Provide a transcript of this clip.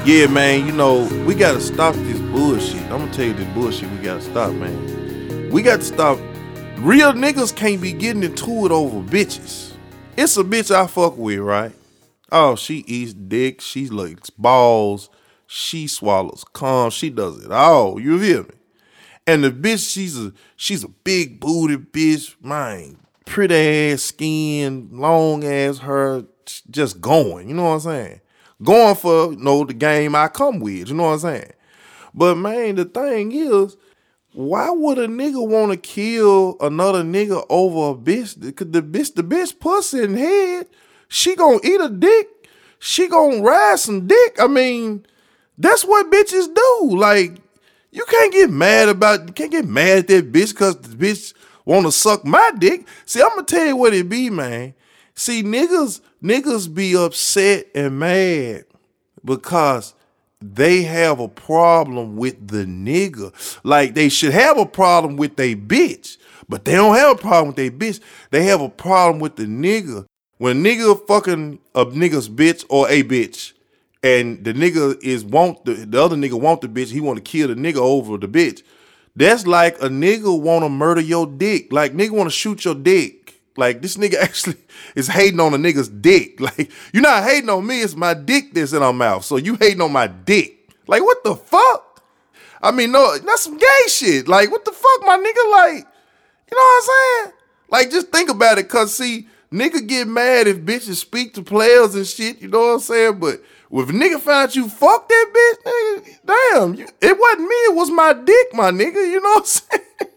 Yeah, man, we gotta stop this bullshit. I'm gonna tell you this bullshit we gotta stop, man. We got to stop. Real niggas can't be getting into it over bitches. It's a bitch I fuck with, right? Oh, she eats dick, she licks balls, she swallows cum, she does it all. You hear me? And the bitch, she's a big booty bitch, man. Pretty ass skin, long ass hair, just going. You know what I'm saying? Going for the game I come with. You know what I'm saying? But man, the thing is, why would a nigga want to kill another nigga over a bitch? Cause the bitch pussy and head, she gonna eat a dick. She gonna ride some dick. I mean, that's what bitches do. Like, you can't get mad at that bitch because the bitch want to suck my dick. See, I'm gonna tell you what it be, man. See, niggas be upset and mad because they have a problem with the nigga. Like, they should have a problem with they bitch, but they don't have a problem with they bitch. They have a problem with the nigga. When a nigga fucking a nigga's bitch or a bitch, and the nigga the other nigga want the bitch, he want to kill the nigga over the bitch. That's like a nigga want to murder your dick. Like, nigga want to shoot your dick. Like, this nigga actually is hating on a nigga's dick. Like, you're not hating on me, it's my dick that's in our mouth. So you hating on my dick. Like, what the fuck? I mean, no, that's some gay shit. Like, what the fuck, my nigga? Like, you know what I'm saying? Like, just think about it, cause see, nigga get mad if bitches speak to players and shit, you know what I'm saying? But if a nigga found out you fucked that bitch, nigga, damn, it wasn't me, it was my dick, my nigga, you know what I'm saying?